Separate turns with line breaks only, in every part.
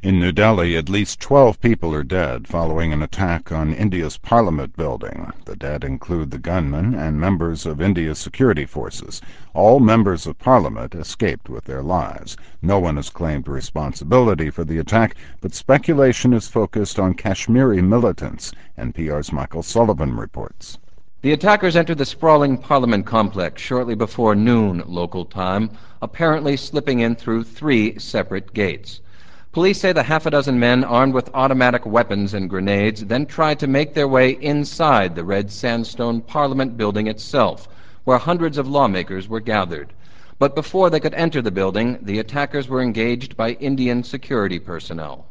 In New Delhi, at least 12 people are dead following an attack on India's Parliament building. The dead include the gunman and members of India's security forces. All members of Parliament escaped with their lives. No one has claimed responsibility for the attack, but speculation is focused on Kashmiri militants. NPR's Michael Sullivan reports.
The attackers entered the sprawling Parliament complex shortly before noon local time, apparently slipping in through 3 separate gates. Police say the half a dozen men armed with automatic weapons and grenades then tried to make their way inside the red sandstone Parliament building itself, where hundreds of lawmakers were gathered. But before they could enter the building, the attackers were engaged by Indian security personnel.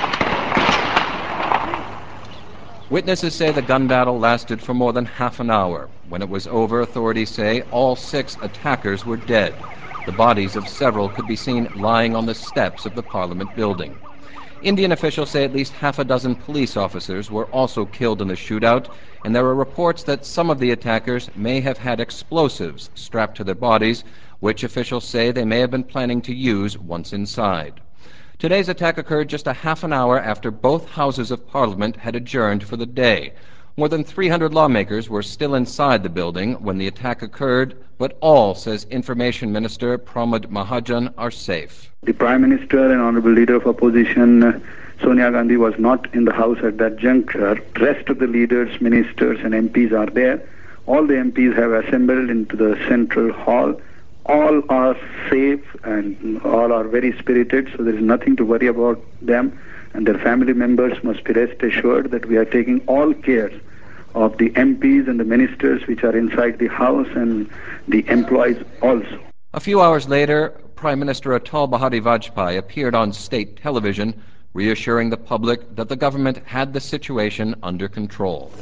Witnesses say the gun battle lasted for more than half an hour. When it was over, authorities say all 6 attackers were dead. The bodies of several could be seen lying on the steps of the Parliament building. Indian officials say at least half a dozen police officers were also killed in the shootout, and there are reports that some of the attackers may have had explosives strapped to their bodies, which officials say they may have been planning to use once inside. Today's attack occurred just a half an hour after both houses of Parliament had adjourned for the day. More than 300 lawmakers were still inside the building when the attack occurred, but all, says Information Minister Pramod Mahajan, are safe.
The Prime Minister and Honorable Leader of Opposition, Sonia Gandhi, was not in the House at that juncture. The rest of the leaders, ministers and MPs are there. All the MPs have assembled into the central hall. All are safe and all are very spirited, so there is nothing to worry about them. And their family members must be rest assured that we are taking all care of the MPs and the ministers which are inside the House and the employees also.
A few hours later, Prime Minister Atal Bihari Vajpayee appeared on state television, reassuring the public that the government had the situation under control.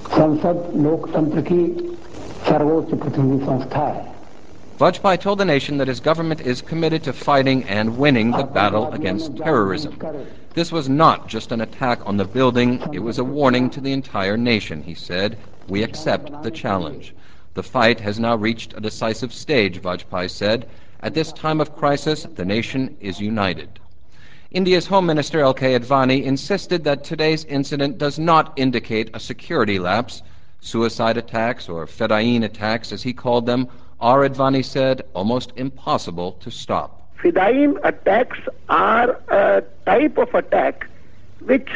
Vajpayee told the nation that his government is committed to fighting and winning the battle against terrorism. This was not just an attack on the building, it was a warning to the entire nation, he said. We accept the challenge. The fight has now reached a decisive stage, Vajpayee said. At this time of crisis, the nation is united. India's Home Minister L.K. Advani insisted that today's incident does not indicate a security lapse. Suicide attacks, or Fedayeen attacks as he called them, are, Advani said, almost impossible to stop.
Fedayeen attacks are a type of attack which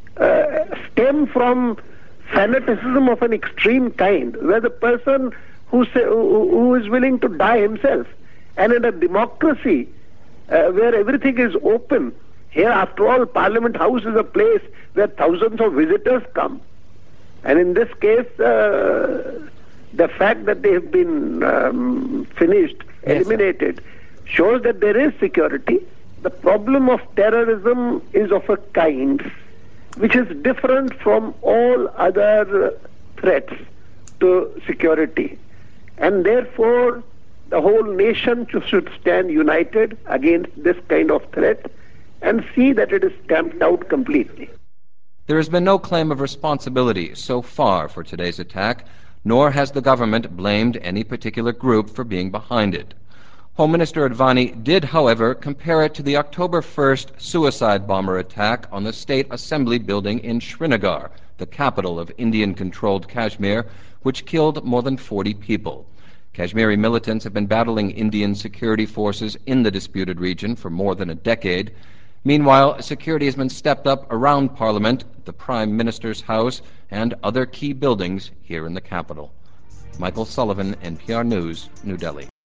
stem from fanaticism of an extreme kind, where the person who is willing to die himself. And in a democracy where everything is open, here after all Parliament House is a place where thousands of visitors come. And in this case, the fact that they have been eliminated, shows that there is security. The problem of terrorism is of a kind which is different from all other threats to security. And therefore, the whole nation should stand united against this kind of threat and see that it is stamped out completely.
There has been no claim of responsibility so far for today's attack, nor has the government blamed any particular group for being behind it. Home Minister Advani did, however, compare it to the October 1st suicide bomber attack on the State Assembly building in Srinagar, the capital of Indian-controlled Kashmir, which killed more than 40 people. Kashmiri militants have been battling Indian security forces in the disputed region for more than a decade. Meanwhile, security has been stepped up around Parliament, the Prime Minister's house, and other key buildings here in the capital. Michael Sullivan, NPR News, New Delhi.